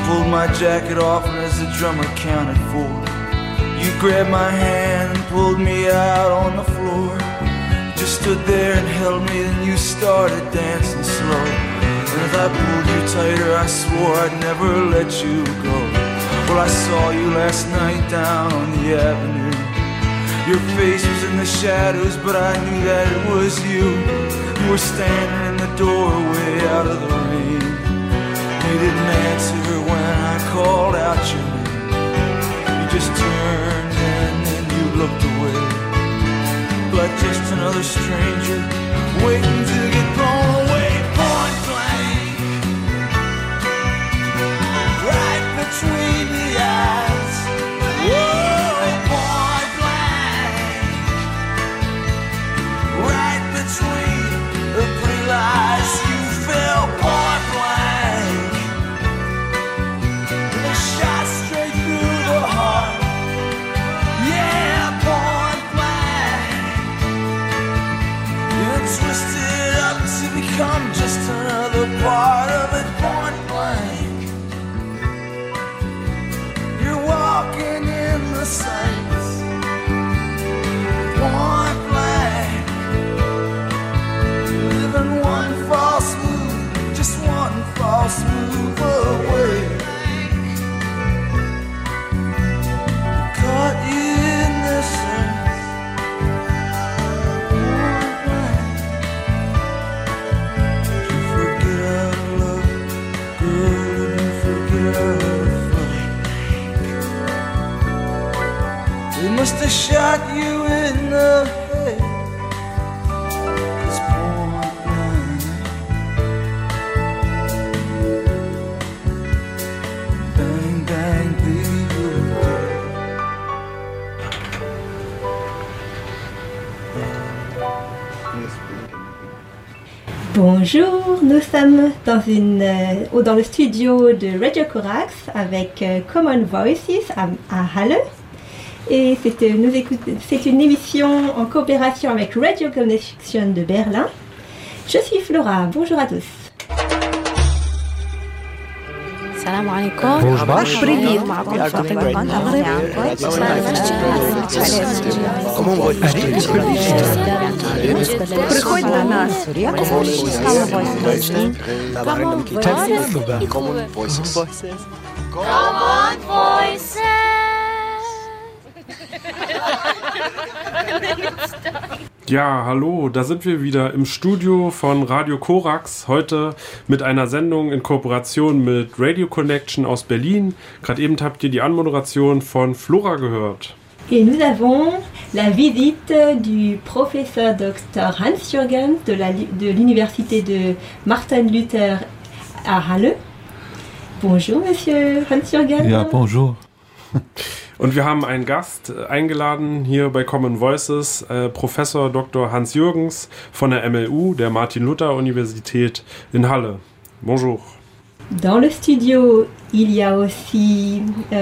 pulled my jacket off, and as the drummer counted four, you grabbed my hand and pulled me out on the floor. You just stood there and held me, then you started dancing slow. And as I pulled you tighter, I swore I'd never let you go. Well, I saw you last night down on the avenue. Your face was in the shadows, but I knew that it was you. You were standing in the doorway out of the rain. You didn't answer when I called out your name. You just turned and then you looked away, like just another stranger waiting to get blown away. Point blank, right between the eyes. Whoa, point blank, right between the three lies. You fell point blank, a shot straight through the heart. Yeah, point blank. You're twisted up to become just another part of it. Point blank. You're walking in the saints. Point blank. Living one false move, just one false move away. Caught you in the sense. Point blank. Did you forget how to love, girl? Did you forget how to fight? They must have shot you in the head. 'Cause point blank, bang bang, baby, you're dead. Bonjour, nous sommes dans le studio de Radio Corax avec Common Voices à Halle. Et c'est une émission en coopération avec Radio Connection de Berlin. Je suis Flora, bonjour à tous. السلام عليكم. Привет. Приходь на нас. Common Voices. Ja, hallo, da sind wir wieder im Studio von Radio Corax, heute mit einer Sendung in Kooperation mit Radio Connection aus Berlin. Gerade eben habt ihr die Anmoderation von Flora gehört. Et nous avons la visite du professeur Dr. Hans Jürgens de l'université de Martin Luther à Halle. Bonjour, Monsieur Hans Jürgens. Ja, bonjour. Und wir haben einen Gast eingeladen hier bei Common Voices, Professor Dr. Hans Jürgens von der MLU, der Martin-Luther-Universität in Halle. Bonjour. Dans le studio, il y a aussi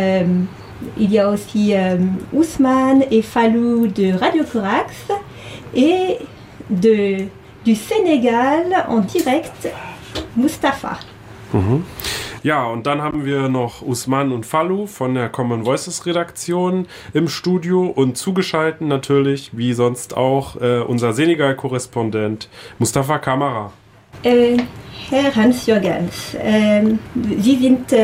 Ousmane et Fallou de Radio Corax et du Sénégal en direct, Mustapha. Mhm. Ja, und dann haben wir noch Ousmane und Fallou von der Common Voices Redaktion im Studio und zugeschaltet natürlich, wie sonst auch, unser Senegal-Korrespondent Mustapha Kamara. Herr Hans Jürgens, Sie sind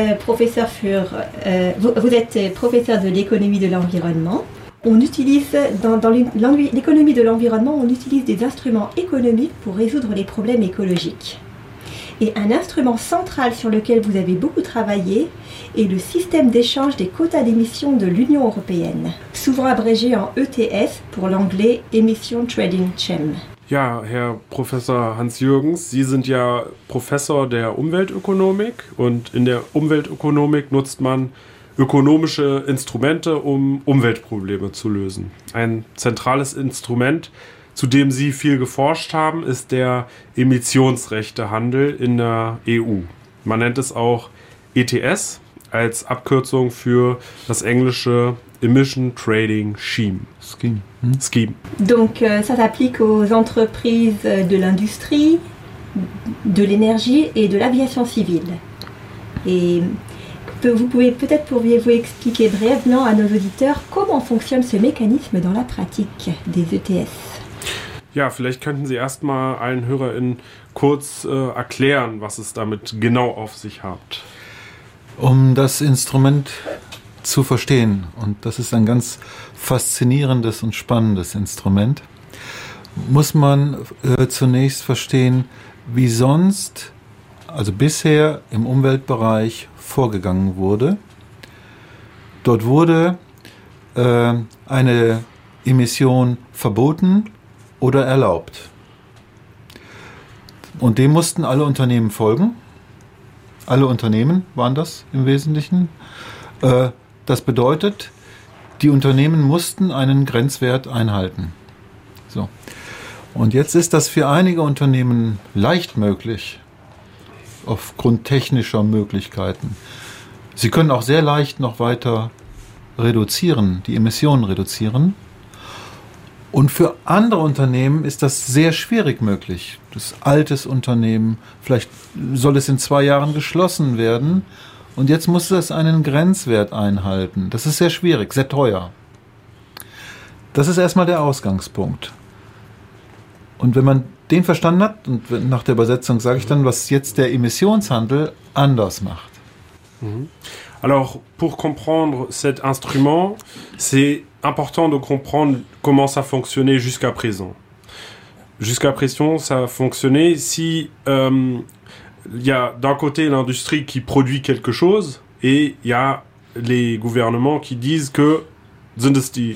vous êtes professeur de l'économie de l'environnement. On utilise, dans l'économie de l'environnement, on utilise des instruments économiques pour résoudre les problèmes écologiques. Et un instrument central sur lequel vous avez beaucoup travaillé est le système d'échange des quotas d'émissions de l'Union européenne, souvent abrégé en ETS pour l'anglais Emission Trading Scheme. Ja, Herr Professor Hans Jürgens, Sie sind ja Professor der Umweltökonomik und in der Umweltökonomik nutzt man ökonomische Instrumente, um Umweltprobleme zu lösen. Ein zentrales Instrument, zu dem Sie viel geforscht haben, ist der Emissionsrechtehandel in der EU. Man nennt es auch ETS als Abkürzung für das englische Emission Trading Scheme. Scheme. Donc ça s'applique aux entreprises de l'industrie, de l'énergie et de l'aviation civile. Et Pourriez-vous expliquer brièvement à nos auditeurs comment fonctionne ce mécanisme dans la pratique des ETS? Ja, vielleicht könnten Sie erstmal allen HörerInnen kurz erklären, was es damit genau auf sich hat. Um das Instrument zu verstehen, und das ist ein ganz faszinierendes und spannendes Instrument, muss man zunächst verstehen, wie sonst, also bisher im Umweltbereich vorgegangen wurde. Dort wurde eine Emission verboten oder erlaubt. Und dem mussten alle Unternehmen folgen. Alle Unternehmen waren das im Wesentlichen. Das bedeutet, die Unternehmen mussten einen Grenzwert einhalten. So. Und jetzt ist das für einige Unternehmen leicht möglich, aufgrund technischer Möglichkeiten. Sie können auch sehr leicht noch weiter reduzieren, die Emissionen reduzieren. Und für andere Unternehmen ist das sehr schwierig möglich. Das altes Unternehmen, vielleicht soll es in 2 Jahren geschlossen werden und jetzt muss es einen Grenzwert einhalten. Das ist sehr schwierig, sehr teuer. Das ist erstmal der Ausgangspunkt. Und wenn man den verstanden hat, und nach der Übersetzung sage ich dann, was jetzt der Emissionshandel anders macht. Alors, pour comprendre cet instrument, c'est important de comprendre comment ça fonctionnait jusqu'à présent. Jusqu'à présent, ça fonctionnait si il y a d'un côté l'industrie qui produit quelque chose et il y a les gouvernements qui disent que sind es die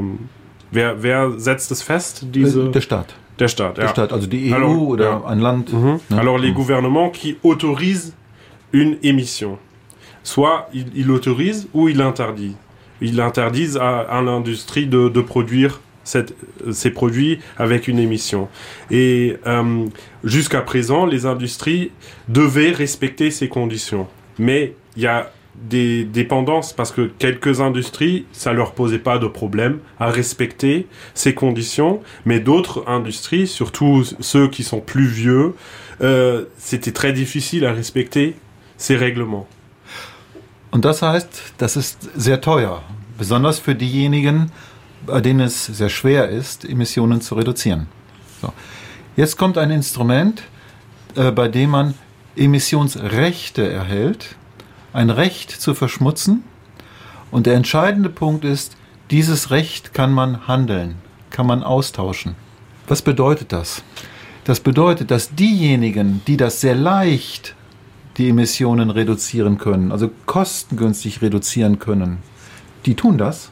wer setzt es fest? Der Staat. Der Staat, ja. Der Staat, also die EU oder ein Land. Ne? Alors les gouvernements qui autorisent une émission. Soit il autorise ou il interdit. Il interdisent à l'industrie de produire ces produits avec une émission. Et jusqu'à présent, les industries devaient respecter ces conditions. Mais il y a des dépendances parce que quelques industries, ça leur posait pas de problème à respecter ces conditions, mais d'autres industries, surtout ceux qui sont plus vieux, c'était très difficile à respecter ces règlements. Und das heißt, das ist sehr teuer, besonders für diejenigen, bei denen es sehr schwer ist, Emissionen zu reduzieren. So. Jetzt kommt ein Instrument, bei dem man Emissionsrechte erhält, ein Recht zu verschmutzen. Und der entscheidende Punkt ist, dieses Recht kann man handeln, kann man austauschen. Was bedeutet das? Das bedeutet, dass diejenigen, die das sehr leicht die Emissionen reduzieren können, also kostengünstig reduzieren können, die tun das.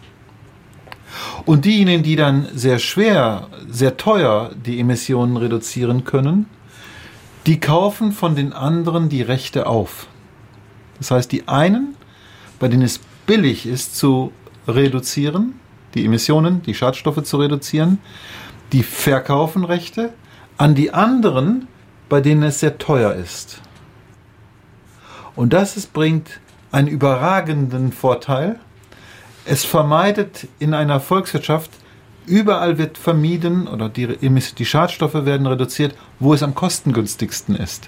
Und diejenigen, die dann sehr schwer, sehr teuer die Emissionen reduzieren können, die kaufen von den anderen die Rechte auf. Das heißt, die einen, bei denen es billig ist zu reduzieren, die Emissionen, die Schadstoffe zu reduzieren, die verkaufen Rechte an die anderen, bei denen es sehr teuer ist. Und das bringt einen überragenden Vorteil. Es vermeidet in einer Volkswirtschaft, überall wird vermieden oder die Schadstoffe werden reduziert, wo es am kostengünstigsten ist.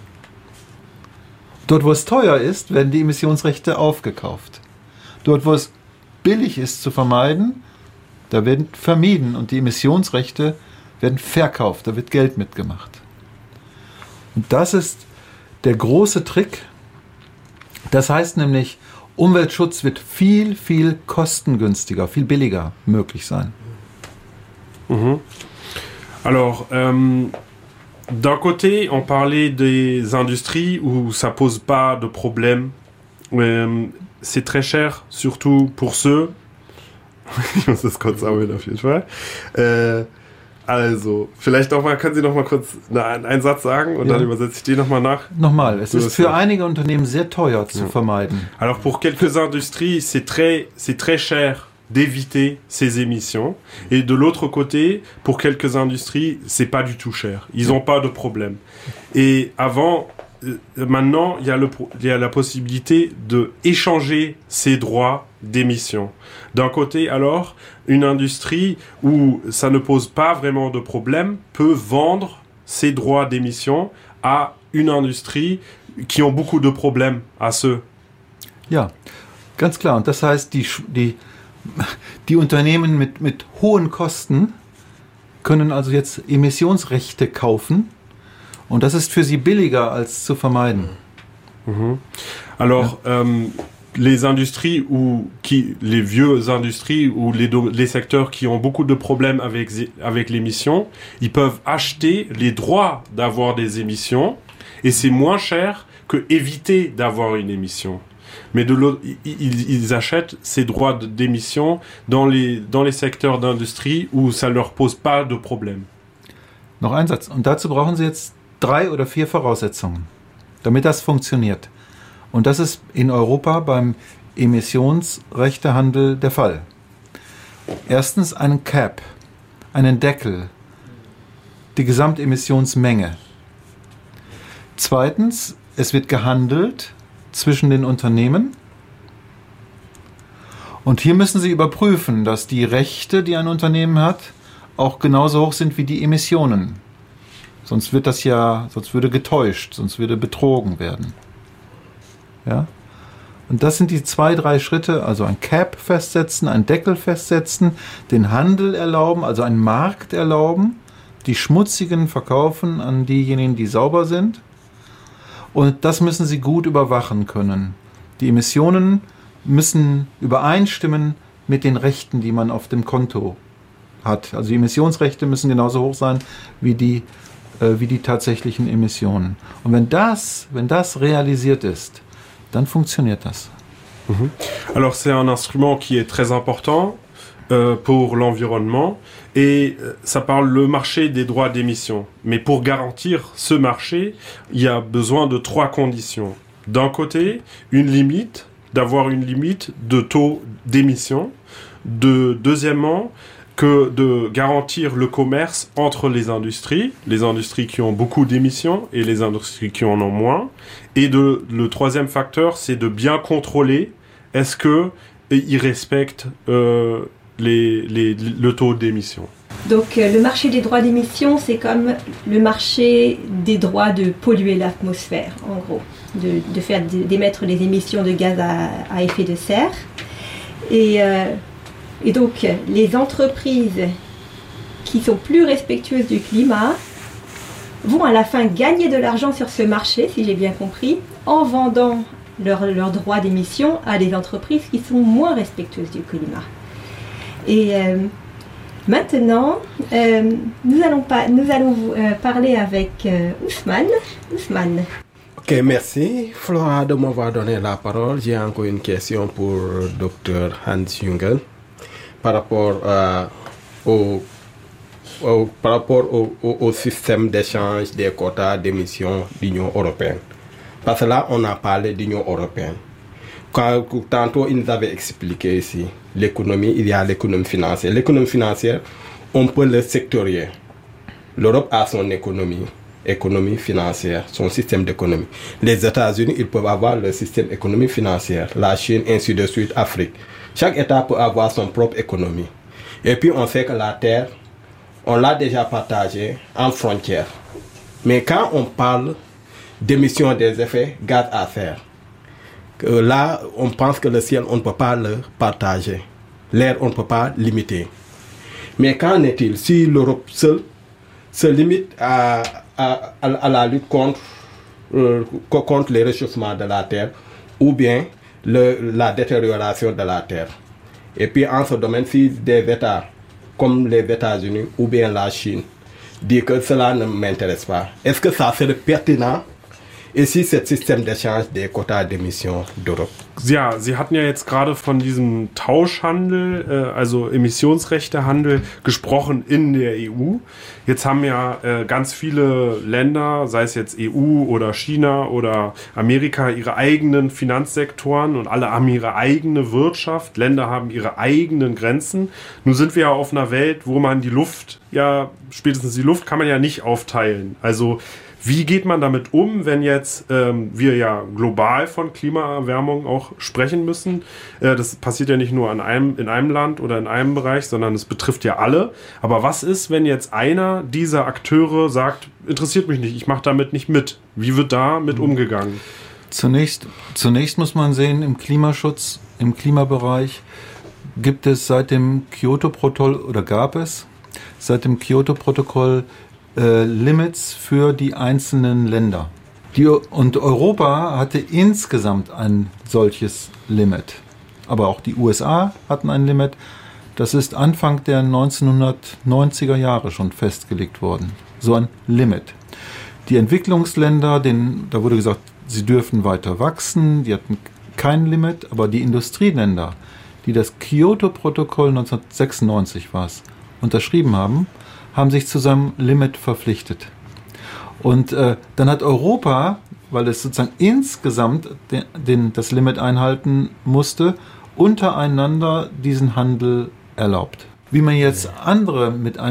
Dort, wo es teuer ist, werden die Emissionsrechte aufgekauft. Dort, wo es billig ist zu vermeiden, da werden vermieden und die Emissionsrechte werden verkauft, da wird Geld mitgemacht. Und das ist der große Trick. Das heißt nämlich, Umweltschutz wird viel, viel kostengünstiger, viel billiger möglich sein. Alors, d'un côté, on parlait des industries où ça pose pas de problème. C'est très cher, surtout pour ceux. Ich muss das kurz sammeln auf jeden Fall. Also, vielleicht können Sie noch mal kurz einen Satz sagen und dann übersetze ich den noch mal nach. Nochmal, es ist für einige Unternehmen sehr teuer zu vermeiden. Alors pour quelques industries, c'est très cher d'éviter ces émissions. Et de l'autre côté, pour quelques industries, c'est pas du tout cher. Ils ont pas de problème. Et maintenant, il y a la possibilité de échanger ces droits d'émission. D'un côté, alors, une industrie où ça ne pose pas vraiment de problème peut vendre ses droits d'émission à une industrie qui ont beaucoup de problèmes à ceux. Ja, ganz klar. Und das heißt, die Unternehmen mit hohen Kosten können also jetzt Emissionsrechte kaufen und das ist für sie billiger als zu vermeiden. Alors, les industries les vieux industries ou les secteurs qui ont beaucoup de problèmes avec l'émission, ils peuvent acheter les droits d'avoir des émissions et c'est moins cher que éviter d'avoir une émission. Mais de l'autre, ils achètent ces droits d'émission dans les secteurs d'industrie où ça leur pose pas de problème. Noch ein Satz. Und dazu brauchen Sie jetzt 3 oder 4 Voraussetzungen, damit das funktioniert. Und das ist in Europa beim Emissionsrechtehandel der Fall. Erstens einen Cap, einen Deckel, die Gesamtemissionsmenge. Zweitens, es wird gehandelt zwischen den Unternehmen. Und hier müssen Sie überprüfen, dass die Rechte, die ein Unternehmen hat, auch genauso hoch sind wie die Emissionen. Sonst würde getäuscht, sonst würde betrogen werden. Ja? Und das sind die 2, 3 Schritte, also ein Cap festsetzen, ein Deckel festsetzen, den Handel erlauben, also einen Markt erlauben, die Schmutzigen verkaufen an diejenigen, die sauber sind. Und das müssen Sie gut überwachen können. Die Emissionen müssen übereinstimmen mit den Rechten, die man auf dem Konto hat. Also die Emissionsrechte müssen genauso hoch sein wie die tatsächlichen Emissionen. Und wenn das realisiert ist, dann funktioniert das. Alors c'est un instrument qui est très important pour l'environnement et ça parle le marché des droits d'émission. Mais pour garantir ce marché, il y a besoin de 3 conditions. D'un côté, d'avoir une limite de taux d'émission. Deuxièmement, que de garantir le commerce entre les industries qui ont beaucoup d'émissions et les industries qui en ont moins. Et le troisième facteur, c'est de bien contrôler est-ce qu'ils respectent le taux d'émission. Donc le marché des droits d'émission, c'est comme le marché des droits de polluer l'atmosphère, en gros, de faire d'émettre des émissions de gaz à effet de serre. Et donc, les entreprises qui sont plus respectueuses du climat vont à la fin gagner de l'argent sur ce marché, si j'ai bien compris, en vendant leurs droits d'émission à des entreprises qui sont moins respectueuses du climat. Et maintenant, nous allons parler avec Ousmane. Ousmane. Ok, merci. Flora de m'avoir donné la parole. J'ai encore une question pour Dr Hans Jungel. Par rapport au système d'échange des quotas d'émissions de l'Union européenne. Parce que là, on a parlé d'Union européenne. Tantôt, il nous avait expliqué ici l'économie, il y a l'économie financière. L'économie financière, on peut le sectorier. L'Europe a son économie financière, son système d'économie. Les États-Unis, ils peuvent avoir leur système économique financière. La Chine, ainsi de suite, Afrique. Chaque État peut avoir son propre économie. Et puis on sait que la Terre, on l'a déjà partagée en frontières. Mais quand on parle d'émission des effets gaz à serre, là on pense que le ciel, on ne peut pas le partager. L'air, on ne peut pas limiter. Mais qu'en est-il si l'Europe seule se limite à la lutte contre les réchauffements de la Terre ou bien la détérioration de la Terre. Et puis en ce domaine, si des États comme les États-Unis ou bien la Chine disent que cela ne m'intéresse pas, est-ce que ça serait pertinent ici, ce système d'échange des quotas d'émissions d'Europe? Ja, Sie hatten ja jetzt gerade von diesem Tauschhandel, also Emissionsrechtehandel, gesprochen in der EU. Jetzt haben ja ganz viele Länder, sei es jetzt EU oder China oder Amerika, ihre eigenen Finanzsektoren und alle haben ihre eigene Wirtschaft. Länder haben ihre eigenen Grenzen. Nun sind wir ja auf einer Welt, wo man die Luft, ja, spätestens die Luft kann man ja nicht aufteilen. Also wie geht man damit um, wenn jetzt wir ja global von Klimaerwärmung auch sprechen müssen? Das passiert ja nicht nur in einem Land oder in einem Bereich, sondern es betrifft ja alle. Aber was ist, wenn jetzt einer dieser Akteure sagt, interessiert mich nicht, ich mache damit nicht mit? Wie wird da mit umgegangen? Zunächst muss man sehen, im Klimaschutz, im Klimabereich gibt es seit dem Kyoto-Protokoll oder gab es seit dem Kyoto-Protokoll Limits für die einzelnen Länder. Und Europa hatte insgesamt ein solches Limit. Aber auch die USA hatten ein Limit. Das ist Anfang der 1990er Jahre schon festgelegt worden. So ein Limit. Die Entwicklungsländer, da wurde gesagt, sie dürfen weiter wachsen, die hatten kein Limit, aber die Industrieländer, die das Kyoto-Protokoll 1996 unterschrieben haben, haben sich zu seinem Limit verpflichtet. Und dann hat Europa, weil es sozusagen insgesamt das Limit einhalten musste, untereinander diesen Handel erlaubt. Wie man jetzt andere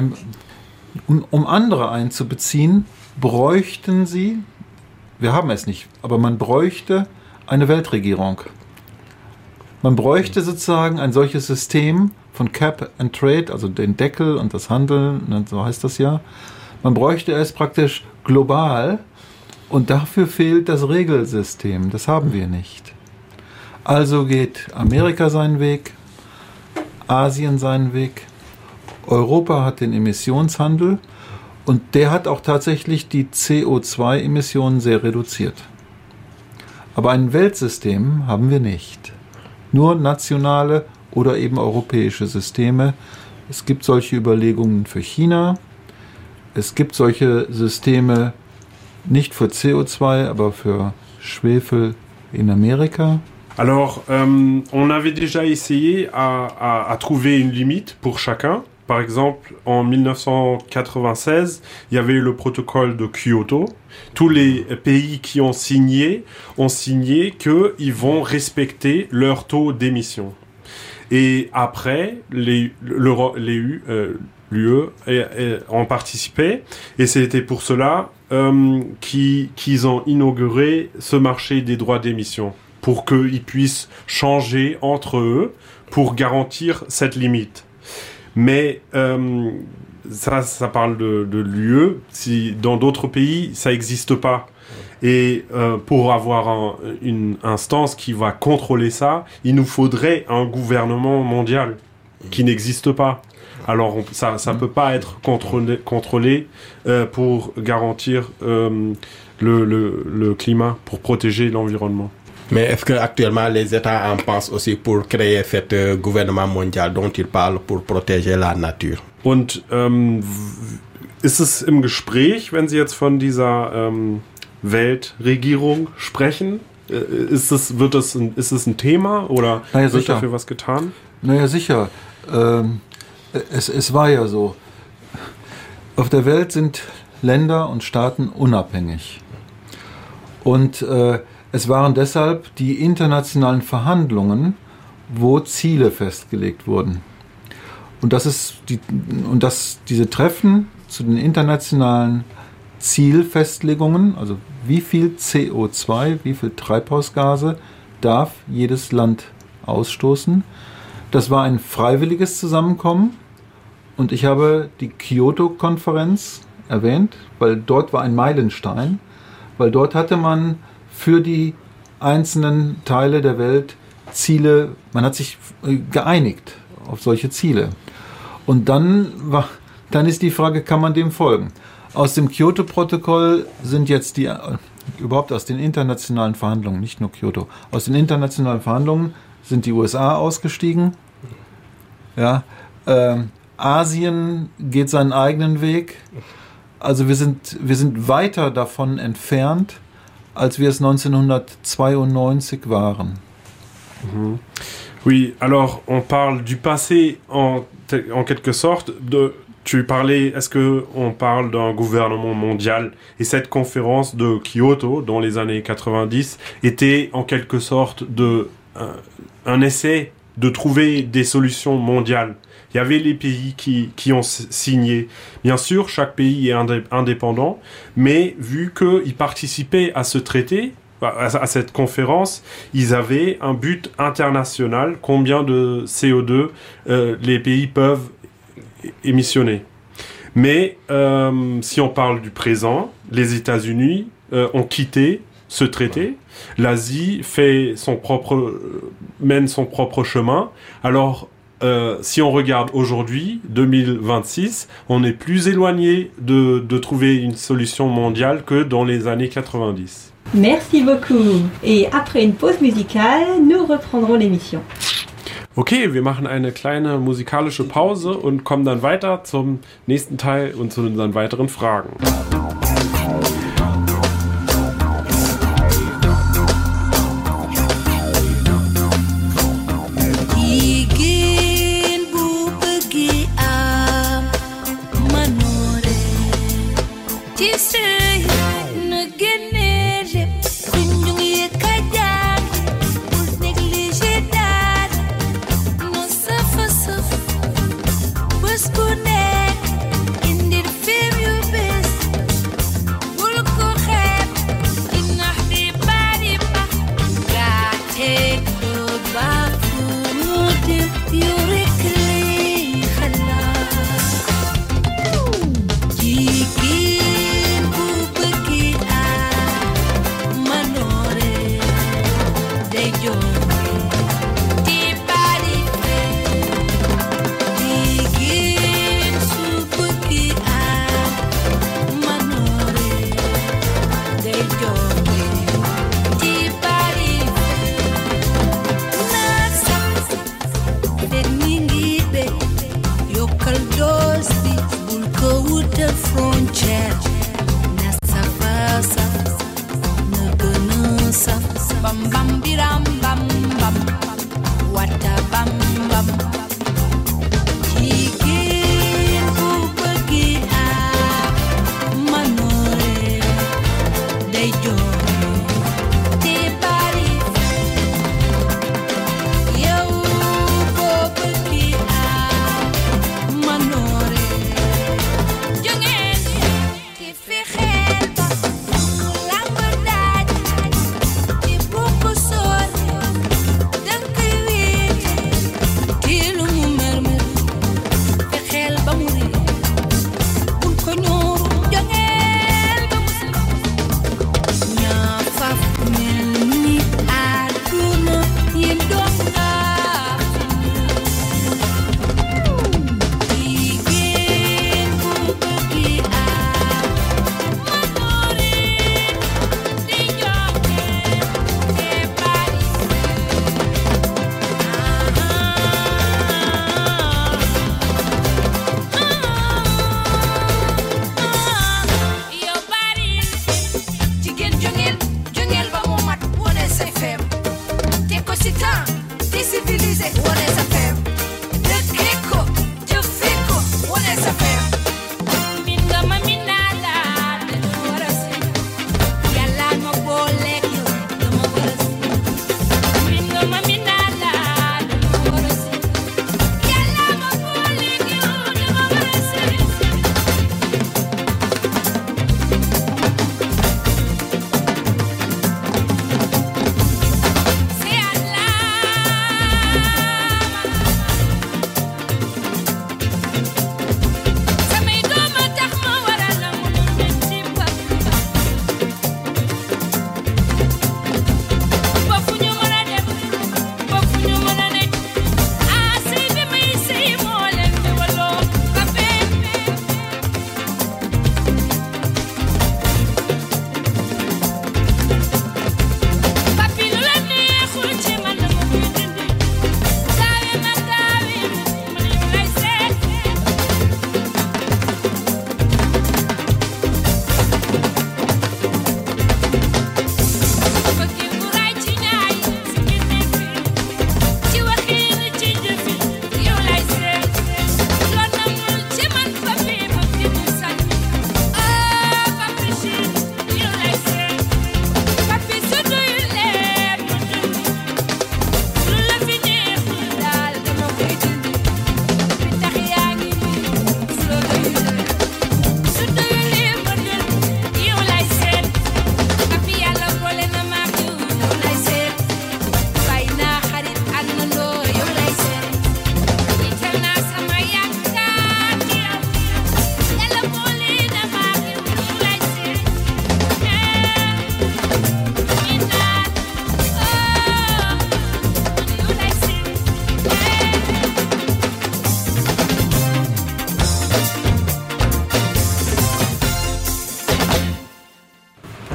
um andere einzubeziehen, bräuchten sie, wir haben es nicht, aber man bräuchte eine Weltregierung. Man bräuchte sozusagen ein solches System von Cap and Trade, also den Deckel und das Handeln, so heißt das ja. Man bräuchte es praktisch global und dafür fehlt das Regelsystem. Das haben wir nicht. Also geht Amerika seinen Weg, Asien seinen Weg, Europa hat den Emissionshandel und der hat auch tatsächlich die CO2-Emissionen sehr reduziert. Aber ein Weltsystem haben wir nicht. Nur nationale oder eben europäische Systeme. Es gibt solche Überlegungen für China. Es gibt solche Systeme nicht für CO2, aber für Schwefel in Amerika. Alors, on avait déjà essayé à trouver une limite pour chacun. Par exemple, en 1996, il y avait le protocole de Kyoto. Tous les pays qui ont signé qu'ils vont respecter leur taux d'émission. Et après, l'UE ont participé, et c'était pour cela qu'ils ont inauguré ce marché des droits d'émission, pour qu'ils puissent changer entre eux pour garantir cette limite. Mais ça parle de l'UE. Si dans d'autres pays, ça n'existe pas. Et pour avoir une instance qui va contrôler ça, il nous faudrait un gouvernement mondial qui n'existe pas. Alors ça peut pas être contrôlé pour garantir le climat, pour protéger l'environnement. Mais est-ce qu'actuellement les États en pensent aussi pour créer cet gouvernement mondial dont ils parlent pour protéger la nature? Und ist es im Gespräch, wenn Sie jetzt von dieser Weltregierung sprechen? Ist es ein Thema oder wird dafür was getan? Naja, sicher. Es war ja so. Auf der Welt sind Länder und Staaten unabhängig. Und es waren deshalb die internationalen Verhandlungen, wo Ziele festgelegt wurden. Und diese Treffen zu den internationalen Zielfestlegungen, also wie viel CO2, wie viel Treibhausgase darf jedes Land ausstoßen, das war ein freiwilliges Zusammenkommen. Und ich habe die Kyoto-Konferenz erwähnt, weil dort war ein Meilenstein, weil dort hatte man für die einzelnen Teile der Welt Ziele, man hat sich geeinigt auf solche Ziele. Und dann ist die Frage, kann man dem folgen? Aus dem Kyoto-Protokoll sind jetzt überhaupt aus den internationalen Verhandlungen, nicht nur Kyoto, aus den internationalen Verhandlungen sind die USA ausgestiegen. Ja, Asien geht seinen eigenen Weg. Also wir sind weiter davon entfernt, als wir es 1992 waren. Mhm. Oui, alors on parle du passé en quelque sorte. Tu parlais, est-ce qu'on parle d'un gouvernement mondial? Et cette conférence de Kyoto, dans les années 90, était en quelque sorte un essai de trouver des solutions mondiales. Il y avait les pays qui ont signé. Bien sûr, chaque pays est indépendant, mais vu qu'ils participaient à ce traité, à cette conférence, ils avaient un but international, combien de CO2 les pays peuvent émissionner. Mais si on parle du présent, les États-Unis ont quitté ce traité. L'Asie mène son propre chemin. Alors, si on regarde aujourd'hui, 2026, on est plus éloigné de trouver une solution mondiale que dans les années 90. Merci beaucoup. Et après une pause musicale, nous reprendrons l'émission. Okay, wir machen eine kleine musikalische Pause und kommen dann weiter zum nächsten Teil und zu unseren weiteren Fragen.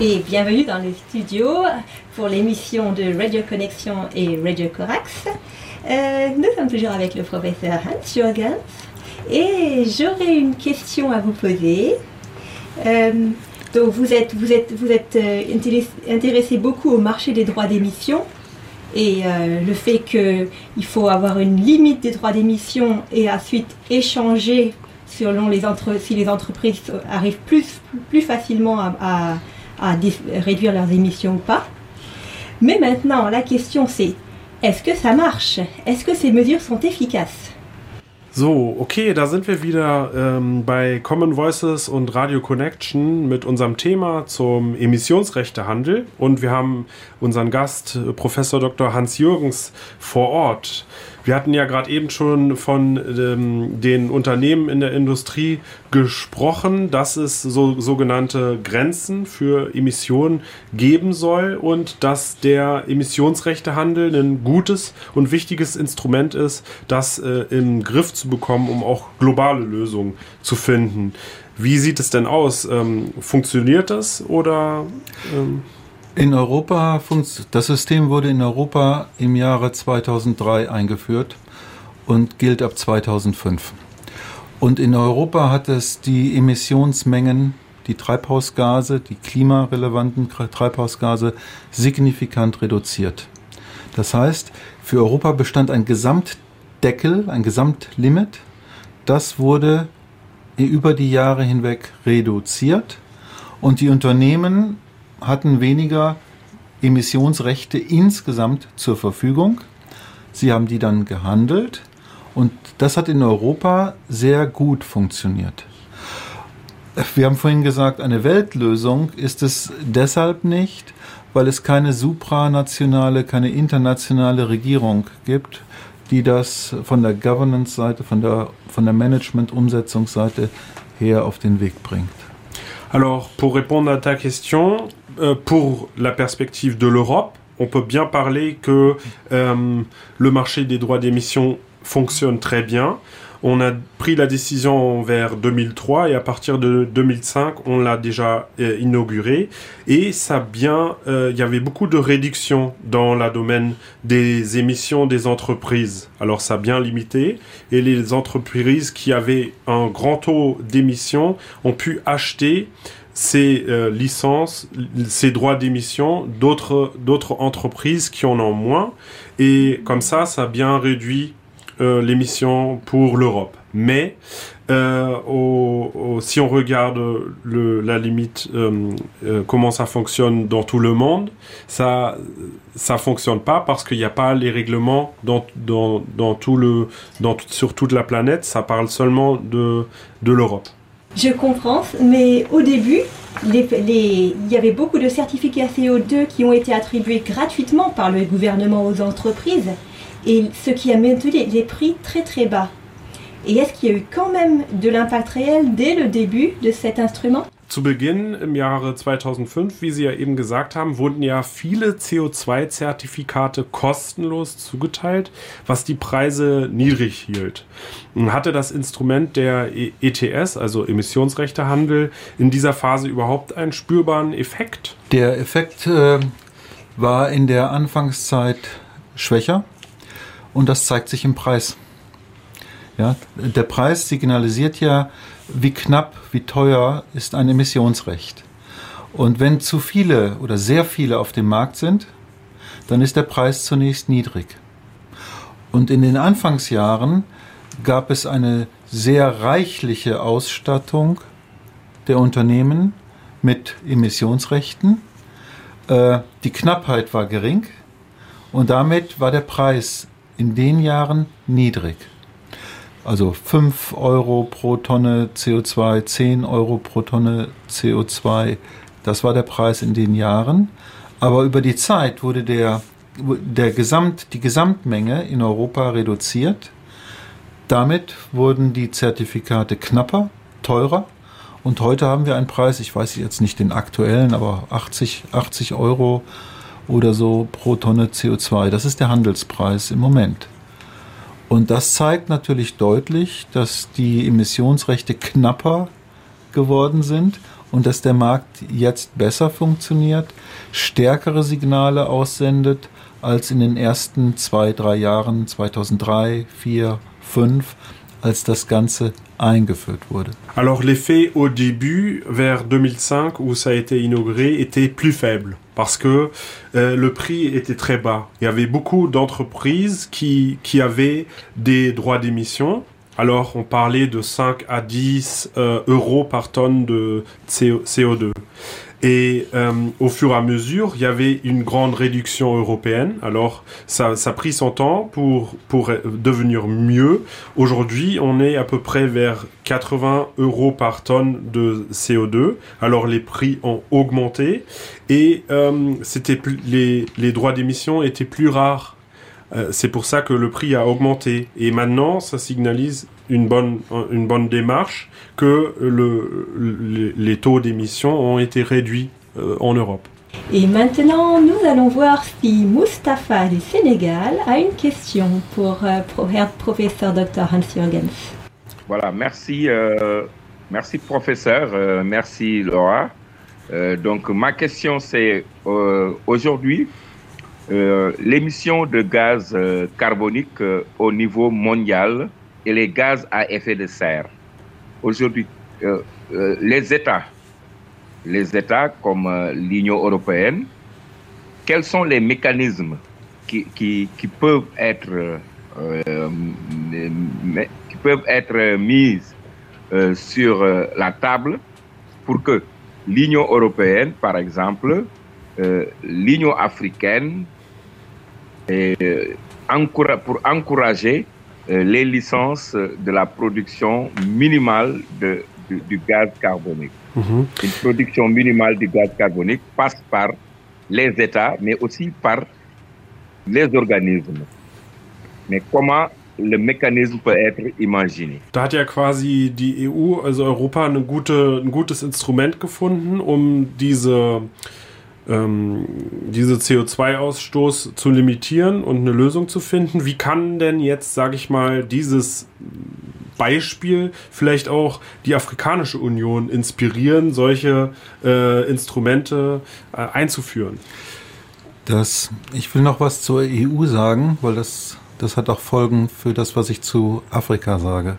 et bienvenue dans le studio pour l'émission de Radio Connexion et Radio Corax. Nous sommes toujours avec le professeur Hans Jürgens et j'aurais une question à vous poser. Donc vous êtes intéressé beaucoup au marché des droits d'émission et le fait qu'il faut avoir une limite des droits d'émission et ensuite échanger selon si les entreprises arrivent plus facilement à réduire leurs émissions ou pas. Mais maintenant, la question c'est, est-ce que ça marche? Est-ce que ces mesures sont efficaces? So, okay, da sind wir wieder bei Common Voices und Radio Connection mit unserem Thema zum Emissionsrechtehandel und wir haben unseren Gast, Professor Dr. Hans Jürgens, vor Ort. Wir hatten ja gerade eben schon von den Unternehmen in der Industrie gesprochen, dass es sogenannte Grenzen für Emissionen geben soll und dass der Emissionsrechtehandel ein gutes und wichtiges Instrument ist, das in den Griff zu bekommen, um auch globale Lösungen zu finden. Wie sieht es denn aus? Funktioniert das oder... In Europa, das System wurde in Europa im Jahre 2003 eingeführt und gilt ab 2005. Und in Europa hat es die Emissionsmengen, die Treibhausgase, die klimarelevanten Treibhausgase signifikant reduziert. Das heißt, für Europa bestand ein Gesamtdeckel, ein Gesamtlimit. Das wurde über die Jahre hinweg reduziert und die Unternehmen hatten weniger Emissionsrechte insgesamt zur Verfügung. Sie haben die dann gehandelt und das hat in Europa sehr gut funktioniert. Wir haben vorhin gesagt, eine Weltlösung ist es deshalb nicht, weil es keine supranationale, keine internationale Regierung gibt, die das von der Governance-Seite, von der Management-Umsetzungsseite her auf den Weg bringt. Alors, pour répondre à ta question, pour la perspective de l'Europe, on peut bien parler que le marché des droits d'émission fonctionne très bien. On a pris la décision vers 2003 et à partir de 2005, on l'a déjà inauguré. Et ça il y avait beaucoup de réductions dans le domaine des émissions des entreprises. Alors ça a bien limité et les entreprises qui avaient un grand taux d'émissions ont pu acheter ces licences, ces droits d'émission d'autres entreprises qui en ont moins. Et comme ça a bien réduit l'émission pour l'Europe. Mais si on regarde la limite, comment ça fonctionne dans tout le monde, ça fonctionne pas parce qu'il n'y a pas les règlements sur toute la planète. Ça parle seulement de l'Europe. Je comprends, mais au début, il y avait beaucoup de certificats CO2 qui ont été attribués gratuitement par le gouvernement aux entreprises. Et ce qui a maintenu les prix très très bas. Et est-ce qu'il y a eu quand même de l'impact réel dès le début de cet instrument? Zu Beginn im Jahre 2005, wie Sie ja eben gesagt haben, wurden ja viele CO2-Zertifikate kostenlos zugeteilt, was die Preise niedrig hielt. Hatte das Instrument der ETS, also Emissionsrechtehandel, in dieser Phase überhaupt einen spürbaren Effekt? Der Effekt war in der Anfangszeit schwächer. Und das zeigt sich im Preis. Ja, der Preis signalisiert ja, wie knapp, wie teuer ist ein Emissionsrecht. Und wenn zu viele oder sehr viele auf dem Markt sind, dann ist der Preis zunächst niedrig. Und in den Anfangsjahren gab es eine sehr reichliche Ausstattung der Unternehmen mit Emissionsrechten. Die Knappheit war gering und damit war der Preis in den Jahren niedrig. Also 5 Euro pro Tonne CO2, 10 Euro pro Tonne CO2, das war der Preis in den Jahren. Aber über die Zeit wurde die Gesamtmenge in Europa reduziert. Damit wurden die Zertifikate knapper, teurer. Und heute haben wir einen Preis, ich weiß jetzt nicht den aktuellen, aber 80 Euro oder so pro Tonne CO2. Das ist der Handelspreis im Moment. Und das zeigt natürlich deutlich, dass die Emissionsrechte knapper geworden sind und dass der Markt jetzt besser funktioniert, stärkere Signale aussendet als in den ersten 2-3 Jahren, 2003, 4, 5, als das Ganze eingeführt wurde. Alors l'effet au début, vers 2005, où ça a été inauguré, était plus faible parce que le prix était très bas. Il y avait beaucoup d'entreprises qui avaient des droits d'émission. Alors on parlait de 5 à 10 euros par tonne de CO2. Et au fur et à mesure, il y avait une grande réduction européenne. Alors, ça a pris son temps pour devenir mieux. Aujourd'hui, on est à peu près vers 80 euros par tonne de CO2. Alors, les prix ont augmenté et les droits d'émission étaient plus rares. C'est pour ça que le prix a augmenté. Et maintenant, ça signalise une bonne démarche que les taux d'émission ont été réduits en Europe. Et maintenant, nous allons voir si Mustapha du Sénégal a une question pour Herr Professeur Dr. Hans-Jürgens. Voilà, merci professeur, merci Laura. Donc ma question c'est aujourd'hui, l'émission de gaz carbonique au niveau mondial et les gaz à effet de serre. Aujourd'hui, les États comme l'Union européenne, quels sont les mécanismes qui peuvent être mis sur la table pour que l'Union européenne, par exemple, l'Union africaine, pour encourager les licences de la production minimale du gaz carbonique. Une production minimale du gaz carbonique passe par les États, mais aussi par les organismes. Mais comment le mécanisme peut être imaginé? Da hat ja quasi die EU, also Europa, ein gutes Instrument gefunden, um diese CO2-Ausstoß zu limitieren und eine Lösung zu finden. Wie kann denn jetzt, sage ich mal, dieses Beispiel vielleicht auch die Afrikanische Union inspirieren, solche Instrumente einzuführen? Ich will noch was zur EU sagen, weil das hat auch Folgen für das, was ich zu Afrika sage.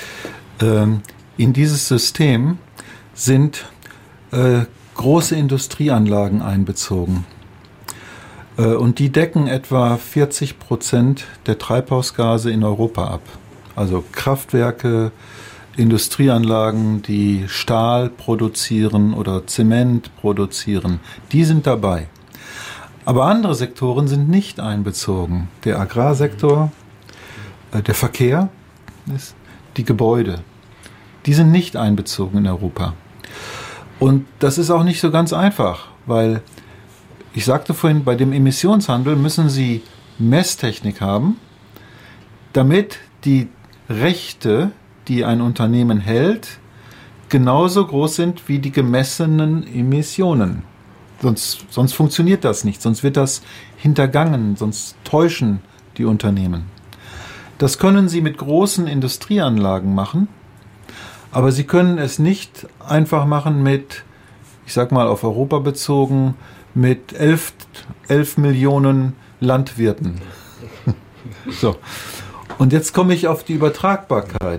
In dieses System sind große Industrieanlagen einbezogen. Und die decken etwa 40% der Treibhausgase in Europa ab. Also Kraftwerke, Industrieanlagen, die Stahl produzieren oder Zement produzieren, die sind dabei. Aber andere Sektoren sind nicht einbezogen. Der Agrarsektor, der Verkehr, die Gebäude, die sind nicht einbezogen in Europa. Und das ist auch nicht so ganz einfach, weil ich sagte vorhin, bei dem Emissionshandel müssen Sie Messtechnik haben, damit die Rechte, die ein Unternehmen hält, genauso groß sind wie die gemessenen Emissionen. Sonst funktioniert das nicht, sonst wird das hintergangen, sonst täuschen die Unternehmen. Das können Sie mit großen Industrieanlagen machen, aber Sie können es nicht einfach machen mit, ich sag mal auf Europa bezogen, mit 11 Millionen Landwirten. So. Und jetzt komme ich auf die Übertragbarkeit.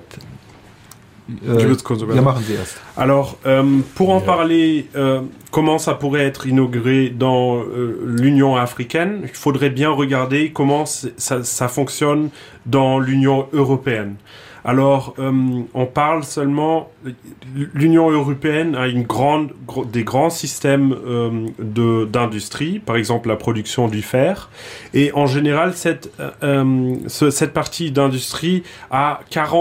Ja, machen Sie erst. Alors, pour en parler, comment ça pourrait être inauguré dans l'Union africaine, il faudrait bien regarder comment ça fonctionne dans l'Union européenne. Alors, on parle seulement... L'Union européenne a des grands systèmes d'industrie, par exemple la production du fer. Et en général, cette partie d'industrie a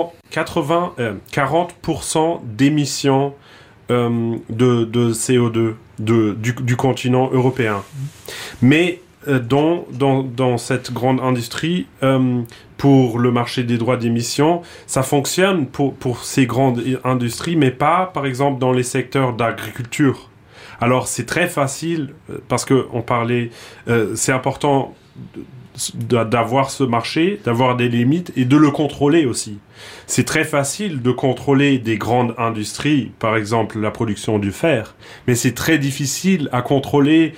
40% d'émissions de CO2 du continent européen. Mais dans cette grande industrie, pour le marché des droits d'émission, ça fonctionne pour ces grandes industries, mais pas, par exemple, dans les secteurs d'agriculture. Alors, c'est très facile, parce que on parlait, c'est important d'avoir ce marché, d'avoir des limites et de le contrôler aussi. C'est très facile de contrôler des grandes industries, par exemple la production du fer, mais c'est très difficile à contrôler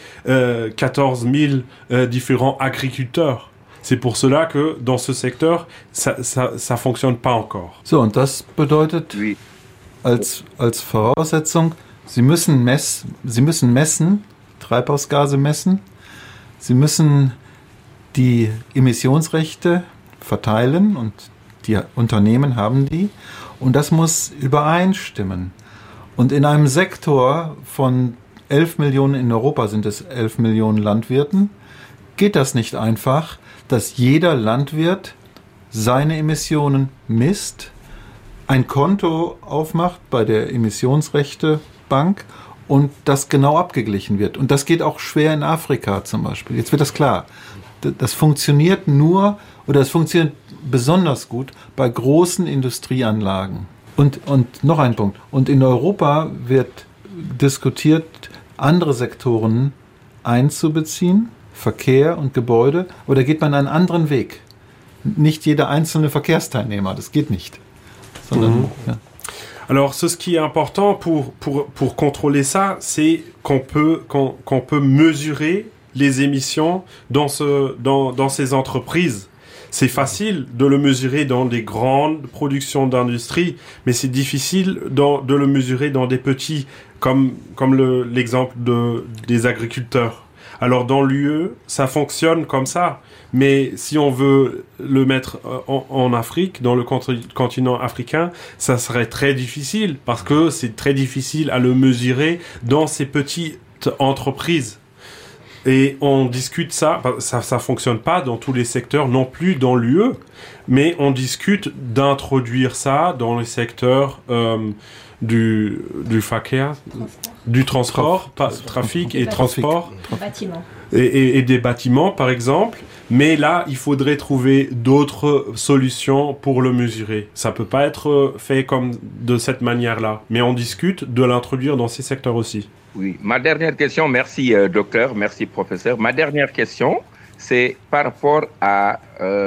14 000 différents agriculteurs. C'est pour cela que dans ce secteur, ça fonctionne pas encore. So, und das bedeutet als Voraussetzung, Sie müssen messen, Treibhausgase messen, Sie müssen die Emissionsrechte verteilen und die Unternehmen haben die und das muss übereinstimmen. Und in einem Sektor von 11 Millionen, in Europa sind es 11 Millionen Landwirten, geht das nicht einfach, dass jeder Landwirt seine Emissionen misst, ein Konto aufmacht bei der Emissionsrechtebank und das genau abgeglichen wird. Und das geht auch schwer in Afrika zum Beispiel. Jetzt wird das klar. Das funktioniert nur, oder es funktioniert besonders gut bei großen Industrieanlagen. Und noch ein Punkt. Und in Europa wird diskutiert, andere Sektoren einzubeziehen, Verkehr und Gebäude, aber da geht man einen anderen Weg. Nicht jeder einzelne Verkehrsteilnehmer, das geht nicht. Sondern, ja. Alors, ce qui est important pour contrôler ça, c'est qu'on peut mesurer les émissions dans ces entreprises. C'est facile de le mesurer dans des grandes productions d'industrie, mais c'est difficile de le mesurer dans des petits, comme l'exemple des agriculteurs. Alors dans l'UE, ça fonctionne comme ça, mais si on veut le mettre en Afrique, dans le continent africain, ça serait très difficile, parce que c'est très difficile à le mesurer dans ces petites entreprises. Et on discute ça fonctionne pas dans tous les secteurs, non plus dans l'UE, mais on discute d'introduire ça dans les secteurs du Verkehr, du transport, trafic et transport, et des bâtiments par exemple. Mais là, il faudrait trouver d'autres solutions pour le mesurer. Ça peut pas être fait comme de cette manière-là, mais on discute de l'introduire dans ces secteurs aussi. Oui, ma dernière question, merci docteur, merci professeur. Ma dernière question, c'est par rapport à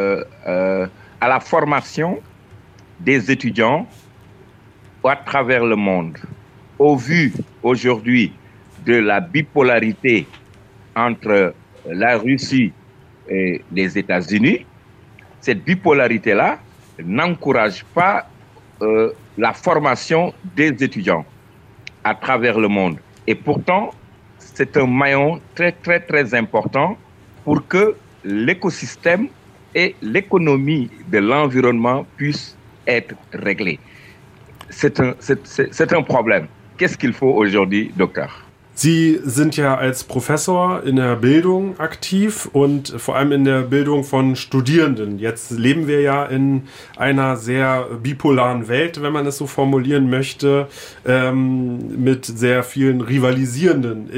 la formation des étudiants à travers le monde. Au vu aujourd'hui de la bipolarité entre la Russie et les États-Unis, cette bipolarité-là n'encourage pas la formation des étudiants à travers le monde. Et pourtant, c'est un maillon très, très, très important pour que l'écosystème et l'économie de l'environnement puissent être réglés. C'est un problème. Qu'est-ce qu'il faut aujourd'hui, docteur? Sie sind ja als Professor in der Bildung aktiv und vor allem in der Bildung von Studierenden. Jetzt leben wir ja in einer sehr bipolaren Welt, wenn man es so formulieren möchte, mit sehr vielen rivalisierenden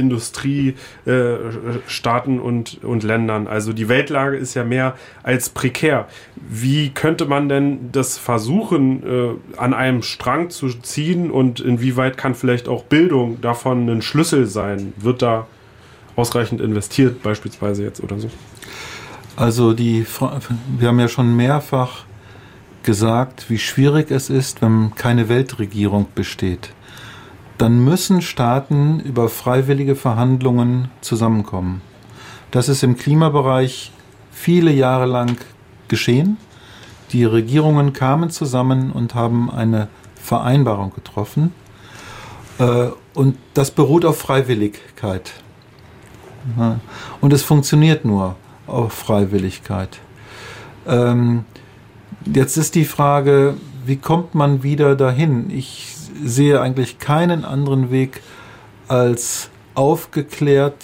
Industriestaaten und Ländern. Also die Weltlage ist ja mehr als prekär. Wie könnte man denn das versuchen, an einem Strang zu ziehen und inwieweit kann vielleicht auch Bildung davon ein Schlüssel sein? Wird da ausreichend investiert beispielsweise jetzt oder so? Also wir haben ja schon mehrfach gesagt, wie schwierig es ist, wenn keine Weltregierung besteht. Dann müssen Staaten über freiwillige Verhandlungen zusammenkommen. Das ist im Klimabereich viele Jahre lang geschehen. Die Regierungen kamen zusammen und haben eine Vereinbarung getroffen. Und das beruht auf Freiwilligkeit. Und es funktioniert nur auf Freiwilligkeit. Jetzt ist die Frage, wie kommt man wieder dahin? Ich sehe eigentlich keinen anderen Weg, als aufgeklärt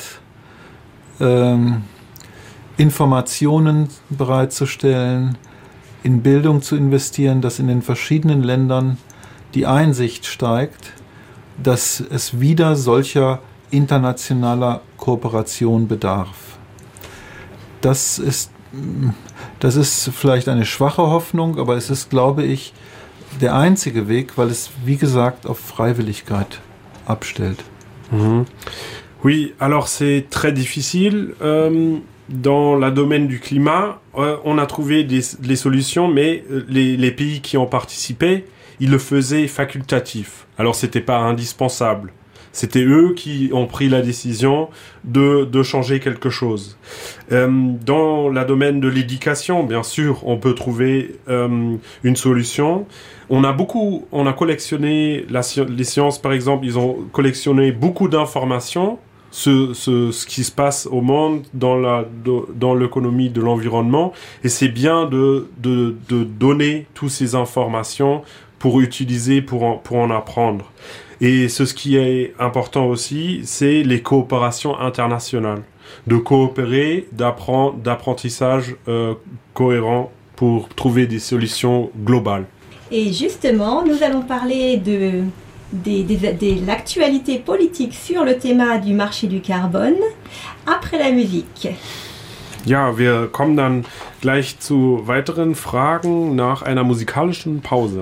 Informationen bereitzustellen, in Bildung zu investieren, dass in den verschiedenen Ländern die Einsicht steigt, dass es wieder solcher internationaler Kooperation bedarf. Das ist vielleicht eine schwache Hoffnung, aber es ist, glaube ich, der einzige Weg, weil es, wie gesagt, auf Freiwilligkeit abstellt. Oui, alors c'est très difficile. dans le domaine du climat, on a trouvé des solutions, mais les pays qui ont participé, ils le faisaient facultatif. Alors, c'était pas indispensable. C'était eux qui ont pris la décision de changer quelque chose. Dans le domaine de l'éducation, bien sûr, on peut trouver une solution. On a collectionné les sciences, par exemple, ils ont collectionné beaucoup d'informations ce qui se passe au monde dans l'économie de l'environnement, et c'est bien de donner toutes ces informations pour utiliser, pour en apprendre. Et ce qui est important aussi, c'est les coopérations internationales, de coopérer, d'apprentissage cohérent pour trouver des solutions globales. Et justement, nous allons parler de l'actualité politique sur le thème du marché du carbone après la musique. Ja, wir kommen dann gleich zu weiteren Fragen nach einer musikalischen Pause.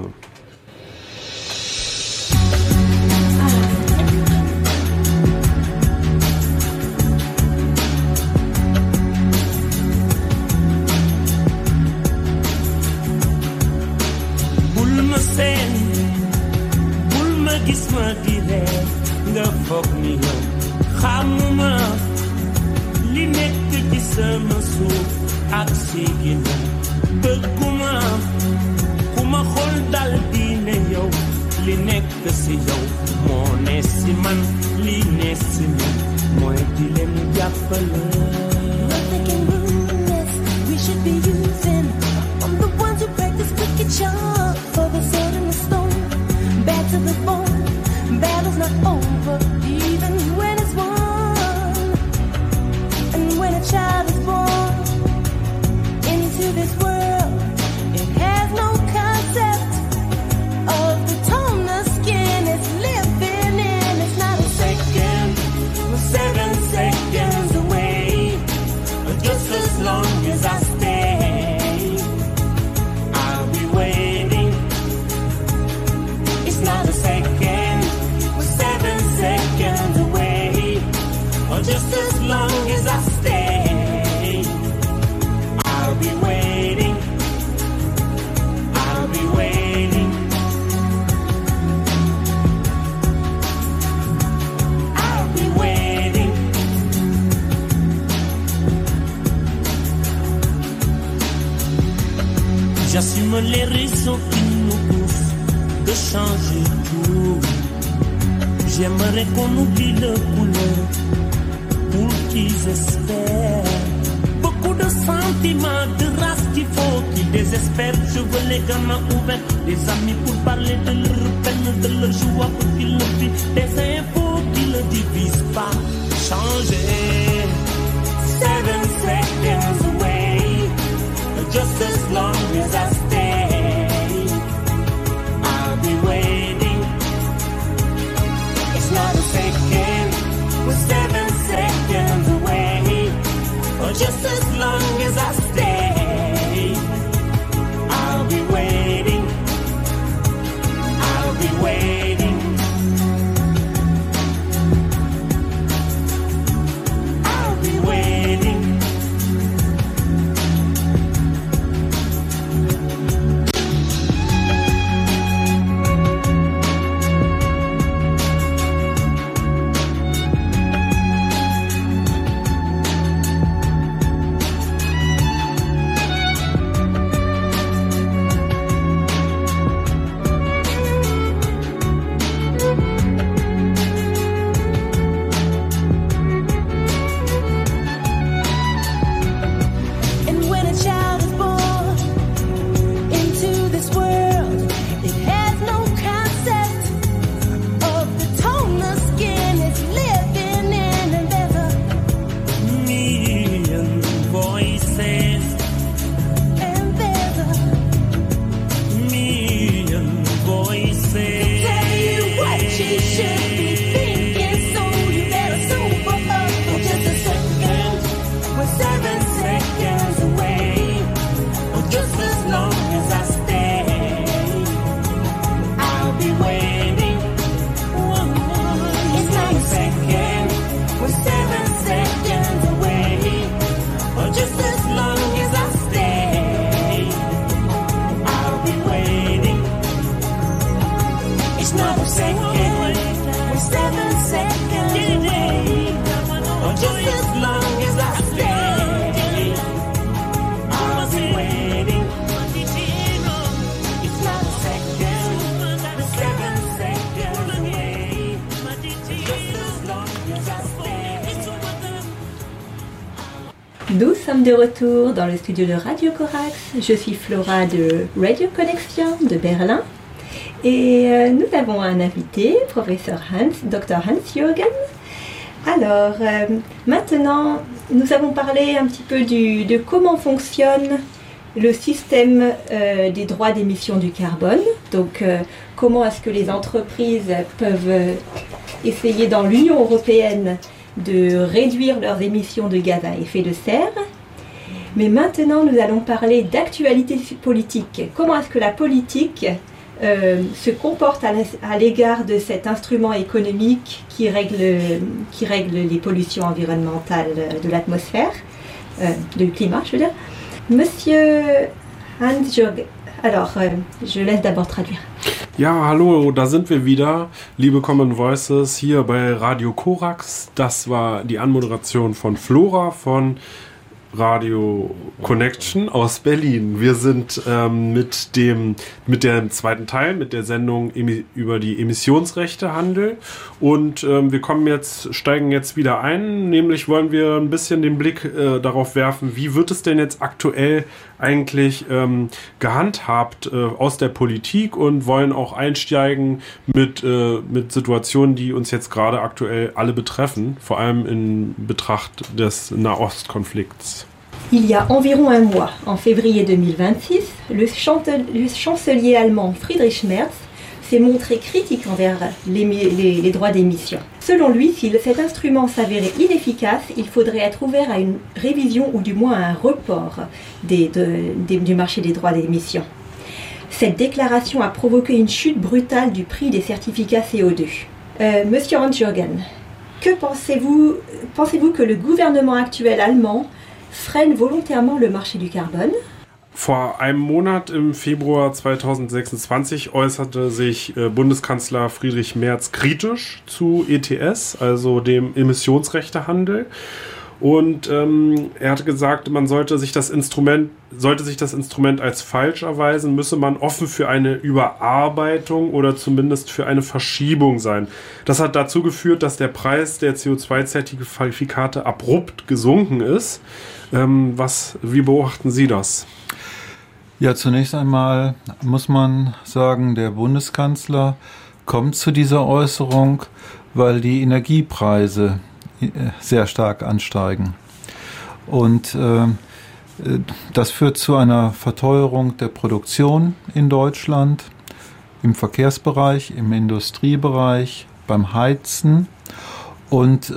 J'assume les raisons qui nous poussent de changer tout. J'aimerais qu'on oublie le couleur pour qu'ils espèrent. Beaucoup de sentiments, de race qu'il faut qu'ils désespèrent. Je veux les gamins ouverts, des amis pour parler de leur peine, de leur joie pour qu'ils le vivent. Des infos qui ne divisent pas. Changer. 7 seconds away. Just as long as I stay, I'll be waiting. It's not a second, we're 7 seconds away. Or just as long as I stay, I'll be waiting. I'll be waiting. I'll be waiting. Nous sommes de retour dans le studio de Radio Corax. Je suis Flora de Radio Connexion de Berlin. Et nous avons un invité, professeur Dr. Hans-Jürgen. Alors, maintenant, nous avons parlé un petit peu de comment fonctionne le système des droits d'émission du carbone. Donc, comment est-ce que les entreprises peuvent essayer dans l'Union européenne de réduire leurs émissions de gaz à effet de serre. Mais maintenant, nous allons parler d'actualité politique. Comment est-ce que la politique se comporte à l'égard de cet instrument économique qui règle les pollutions environnementales de l'atmosphère, du climat, je veux dire. Monsieur Hans-Jürgen, alors, je laisse d'abord traduire. Ja, hallo, da sind wir wieder, liebe Common Voices, hier bei Radio Corax. Das war die Anmoderation von Flora von Radio Connection aus Berlin. Wir sind mit dem zweiten Teil, mit der Sendung über die Emissionsrechtehandel und wir steigen jetzt wieder ein, nämlich wollen wir ein bisschen den Blick darauf werfen, wie wird es denn jetzt aktuell eigentlich gehandhabt aus der Politik und wollen auch einsteigen mit Situationen, die uns jetzt gerade aktuell alle betreffen, vor allem in Betracht des Nahostkonflikts. Il y a environ un mois, en février 2026, le chancelier allemand Friedrich Merz s'est montré critique envers les droits d'émission. Selon lui, si cet instrument s'avérait inefficace, il faudrait être ouvert à une révision ou du moins à un report du marché des droits d'émission. Cette déclaration a provoqué une chute brutale du prix des certificats CO2. Monsieur Hans-Jürgen, que pensez-vous que le gouvernement actuel allemand freine volontairement le marché du Carbone? Vor einem Monat, im Februar 2026, äußerte sich Bundeskanzler Friedrich Merz kritisch zu ETS, also dem Emissionsrechtehandel. Und er hatte gesagt, man sollte sich das Instrument als falsch erweisen, müsse man offen für eine Überarbeitung oder zumindest für eine Verschiebung sein. Das hat dazu geführt, dass der Preis der CO2-Zertifikate abrupt gesunken ist. Wie beobachten Sie das? Ja, zunächst einmal muss man sagen, der Bundeskanzler kommt zu dieser Äußerung, weil die Energiepreise sehr stark ansteigen. Und das führt zu einer Verteuerung der Produktion in Deutschland, im Verkehrsbereich, im Industriebereich, beim Heizen. Und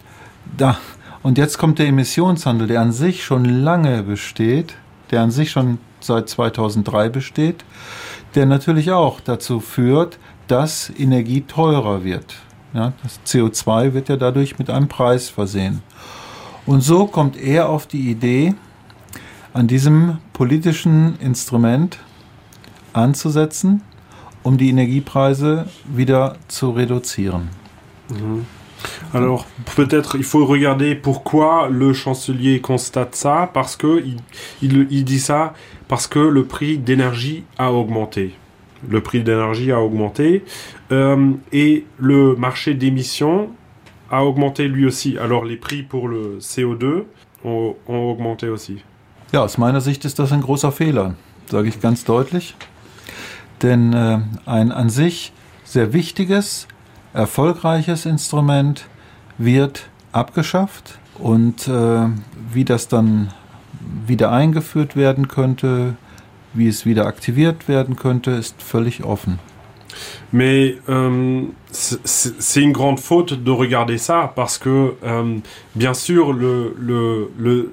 jetzt kommt der Emissionshandel, der an sich schon lange besteht, der an sich schon seit 2003 besteht, der natürlich auch dazu führt, dass Energie teurer wird. Ja, das CO2 wird ja dadurch mit einem Preis versehen. Und so kommt er auf die Idee, an diesem politischen Instrument anzusetzen, um die Energiepreise wieder zu reduzieren. Mhm. Alors, peut-être il faut regarder pourquoi le chancelier constate ça, parce que il dit ça parce que le prix d'énergie a augmenté. Le prix d'énergie a augmenté et le marché d'émission a augmenté lui aussi. Alors, les prix pour le CO2 ont augmenté aussi. Ja, aus meiner Sicht ist das ein großer Fehler, sage ich ganz deutlich. Denn ein an sich sehr wichtiges, erfolgreiches Instrument wird abgeschafft und wie das dann wieder eingeführt werden könnte, wie es wieder aktiviert werden könnte, ist völlig offen. Mais c'est une grande faute de regarder ça parce que bien sûr le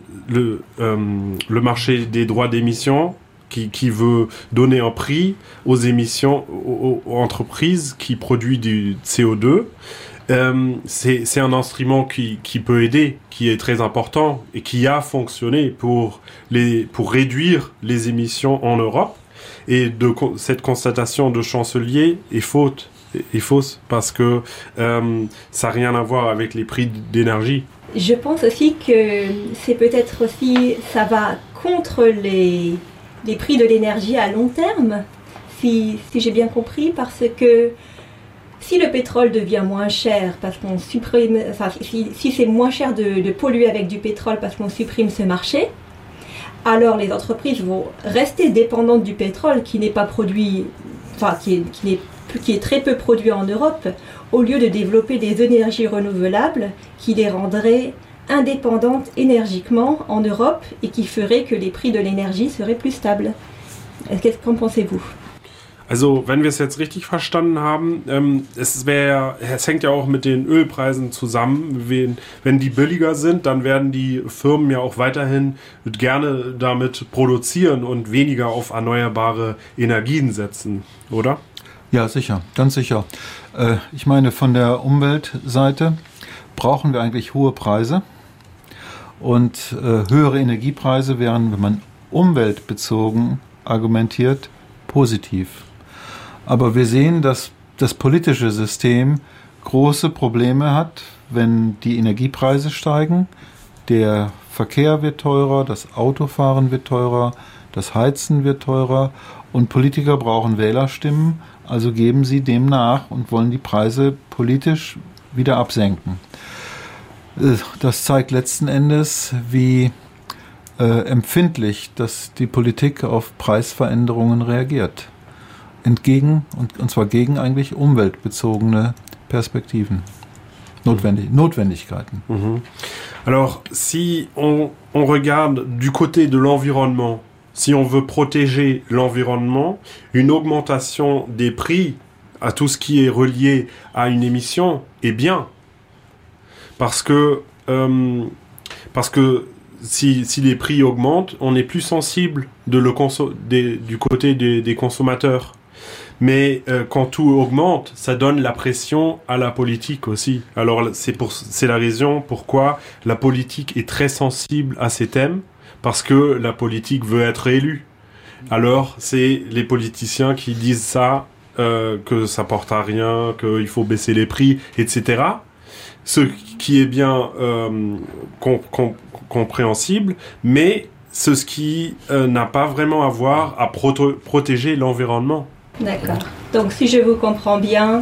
marché des droits d'émission qui veut donner un prix aux émissions aux entreprises qui produisent du CO2, c'est un instrument qui peut aider, qui est très important et qui a fonctionné pour réduire les émissions en Europe. Et cette constatation de chancelier est fausse parce que ça n'a rien à voir avec les prix d'énergie. Je pense aussi que c'est peut-être aussi, ça va contre les prix de l'énergie à long terme, si j'ai bien compris, parce que si le pétrole devient moins cher parce qu'on supprime, enfin, si c'est moins cher de polluer avec du pétrole parce qu'on supprime ce marché, alors les entreprises vont rester dépendantes du pétrole qui n'est pas produit, enfin qui est très peu produit en Europe, au lieu de développer des énergies renouvelables qui les rendraient indépendantes énergiquement en Europe et qui feraient que les prix de l'énergie seraient plus stables. Qu'en pensez-vous? Also, wenn wir es jetzt richtig verstanden haben, es hängt ja auch mit den Ölpreisen zusammen. Wenn die billiger sind, dann werden die Firmen ja auch weiterhin gerne damit produzieren und weniger auf erneuerbare Energien setzen, oder? Ja, sicher, ganz sicher. Ich meine, von der Umweltseite brauchen wir eigentlich hohe Preise und höhere Energiepreise wären, wenn man umweltbezogen argumentiert, positiv. Aber wir sehen, dass das politische System große Probleme hat, wenn die Energiepreise steigen. Der Verkehr wird teurer, das Autofahren wird teurer, das Heizen wird teurer und Politiker brauchen Wählerstimmen, also geben sie dem nach und wollen die Preise politisch wieder absenken. Das zeigt letzten Endes, wie empfindlich dass die Politik auf Preisveränderungen reagiert. Und zwar gegen eigentlich umweltbezogene Perspektiven, Notwendigkeiten. Alors, si on regarde du côté de l'environnement, si on veut protéger l'environnement, une augmentation des prix à tout ce qui est relié à une émission est bien. Parce que si les prix augmentent, on est plus sensible du côté des consommateurs. Mais quand tout augmente, ça donne la pression à la politique aussi. Alors c'est la raison pourquoi la politique est très sensible à ces thèmes, parce que la politique veut être élue. Alors c'est les politiciens qui disent ça, que ça porte à rien, qu'il faut baisser les prix, etc. Ce qui est bien compréhensible, mais ce qui n'a pas vraiment à voir à protéger l'environnement. Donc si je vous comprends bien,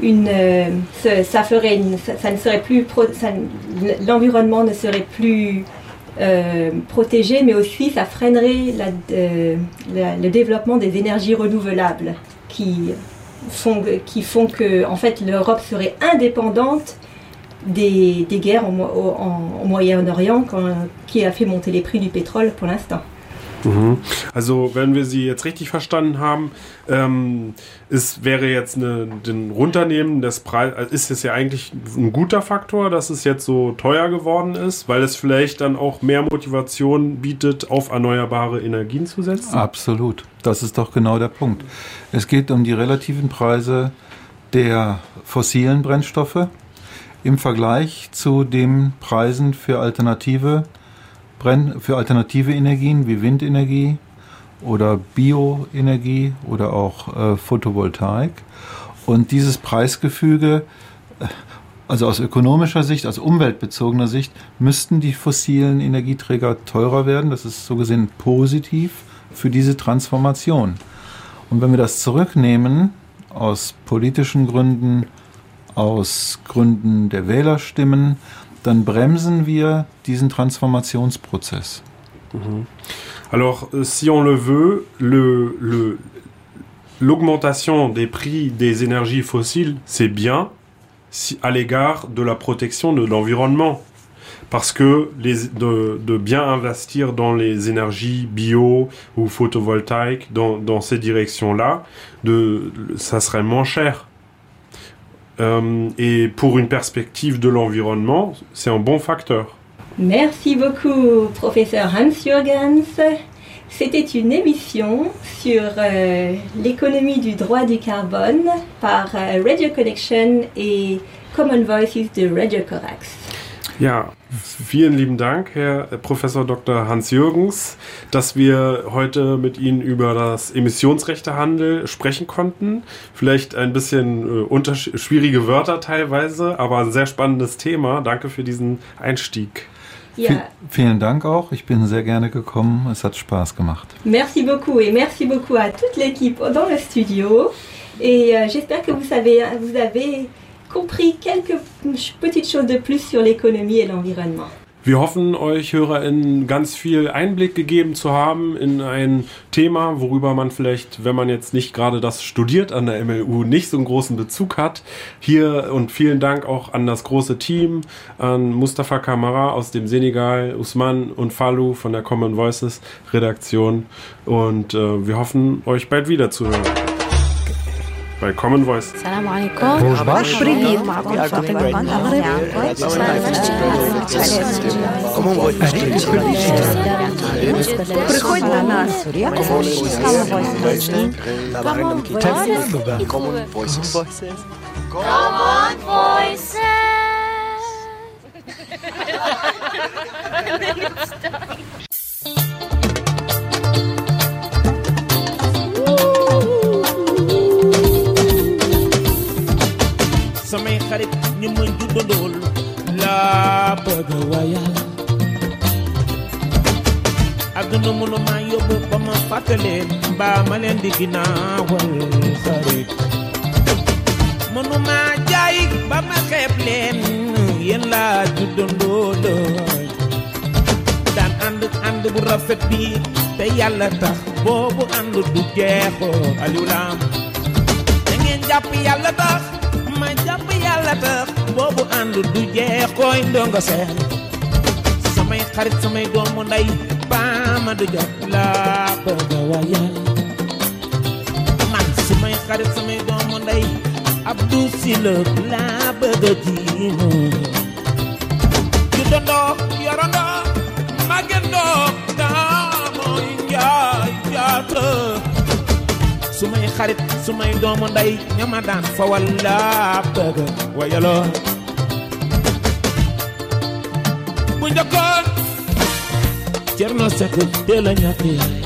l'environnement ne serait plus protégé, mais aussi ça freinerait le développement des énergies renouvelables qui font que en fait l'Europe serait indépendante des guerres au Moyen-Orient qui a fait monter les prix du pétrole pour l'instant. Also, wenn wir Sie jetzt richtig verstanden haben, es wäre jetzt ein Runternehmen des Preises, ist es ja eigentlich ein guter Faktor, dass es jetzt so teuer geworden ist, weil es vielleicht dann auch mehr Motivation bietet, auf erneuerbare Energien zu setzen? Absolut, das ist doch genau der Punkt. Es geht um die relativen Preise der fossilen Brennstoffe im Vergleich zu den Preisen für alternative Energien wie Windenergie oder Bioenergie oder auch Photovoltaik. Und dieses Preisgefüge, also aus ökonomischer Sicht, aus umweltbezogener Sicht, müssten die fossilen Energieträger teurer werden. Das ist so gesehen positiv für diese Transformation. Und wenn wir das zurücknehmen, aus politischen Gründen, aus Gründen der Wählerstimmen, dann bremsen wir diesen Transformationsprozess. Alors, si on le veut, l'augmentation des prix des énergies fossiles, c'est bien à l'égard de la protection de l'environnement. Parce que de bien investir dans les énergies bio ou photovoltaïques, dans ces directions-là, ça serait moins cher. Et pour une perspective de l'environnement, c'est un bon facteur. Merci beaucoup, professeur Hans-Jürgens. C'était une émission sur l'économie du droit du carbone par Radio Connection et Common Voices de Radio Corax. Ja, vielen lieben Dank, Herr Professor Dr. Hans-Jürgens, dass wir heute mit Ihnen über das Emissionsrechtehandel sprechen konnten. Vielleicht ein bisschen schwierige Wörter teilweise, aber ein sehr spannendes Thema. Danke für diesen Einstieg. Ja. Vielen Dank auch. Ich bin sehr gerne gekommen. Es hat Spaß gemacht. Merci beaucoup et merci beaucoup à toute l'équipe dans le studio. Et j'espère que vous avez compris quelques petites choses de plus sur l'économie et l'environnement. Wir hoffen, euch HörerInnen ganz viel Einblick gegeben zu haben in ein Thema, worüber man vielleicht, wenn man jetzt nicht gerade das studiert an der MLU, nicht so einen großen Bezug hat. Hier und vielen Dank auch an das große Team, an Mustafa Kamara aus dem Senegal, Usman und Fallou von der Common Voices Redaktion. Und wir hoffen, euch bald wieder zu hören. Bei Common Voice. السلام عليكم. بريد معكم فاطمة بن المغرب. Приходьте на Сурия. Common Voices. samay xarit ñi ma juddandool laa bëgg wayal àdduna mënu ma yóbbu ba ma fàttaleen mbaa ma leen di ginnaawal xarit mënu ma jaay ba ma xeeb leen yéen laa juddandool daan ànd bu rafet bi te yàlla tax boobu ànd du jeexoo Aliou Lam da ngeen jàpp yàlla tax ma jàpp yàlla tax boobu ànd du jeex koy ndongo seen samay xarit samay doomu ndey baama du jot laa bëgg wayal man samay xarit samay doomu ndey Abdou Sylla laa bëgg jiino ju dondoo yorondoo magendoo daamoy njaay jaata sumay xarit sumay doomu ndey ñama daan fa walla bëgg wayaloo bu njëkkoon Cerno Sekk teel a ñàkk yaay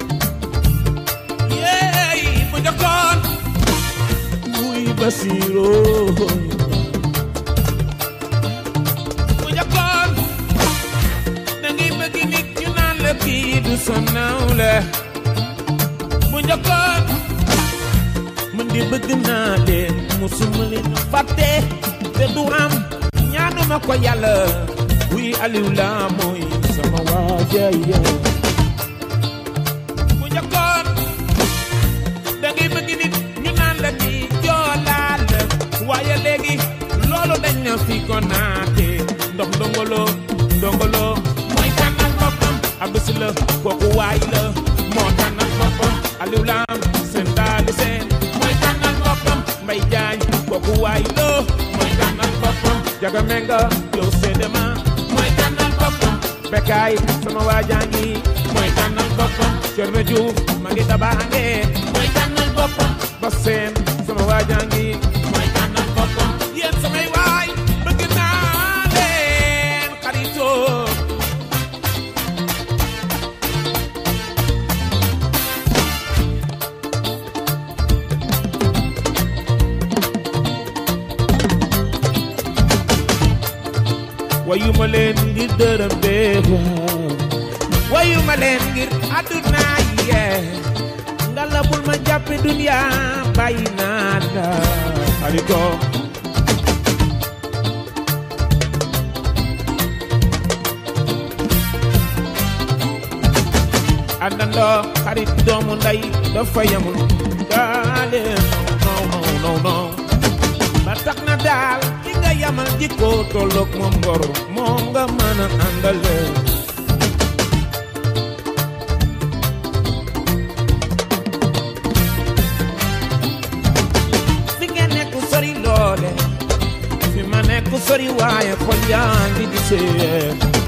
yeey bu njëkkoon muy Basiiroo bu njëkkoon da ngay bëgg nit ñu naan la kii du sa nawle bu njëkkoon man di bëgg naa leen musuma leen fàtte te du am ñaanuma ko yàlla wi Aliou Lam mooy sama waajaya bu njëkkoon da ngay bëgg nit ñu naan la di joolaal waaye léegi loolu dañ na fi ko naate ndox ndongolo mooy tànnal boppam Abdou Sylla kooku waay la moo tànnal boppam Aliou Lam seen daali seen mooy tànnal boppam Mbay Jaañ kooku waay la mooy tànnal boppam Jaga Menga yow seedema mooy tànnal boppam Bekaay sama waajangi mooy tànnal boppam Cerno Juuf ma ngi dabaange mooy tànnal boppam Baseen sama waajangi mooy tànnal boppam yéen samay waay bëgg naa leen xaritoo wayuma leen ngir dërëm bee wayuma leen ngir àdduna yee ngalla bul ma jàppe dunya bàyyi naa la xarito àndandoo xarit doomu ndey dafa yamul daale non ba tax na daal ki nga yamal jikko tolloog moom ngor moom nga mën a àndale fi nga nekk sori loole fi ma nekk sori waaye xol yaa ngi di seet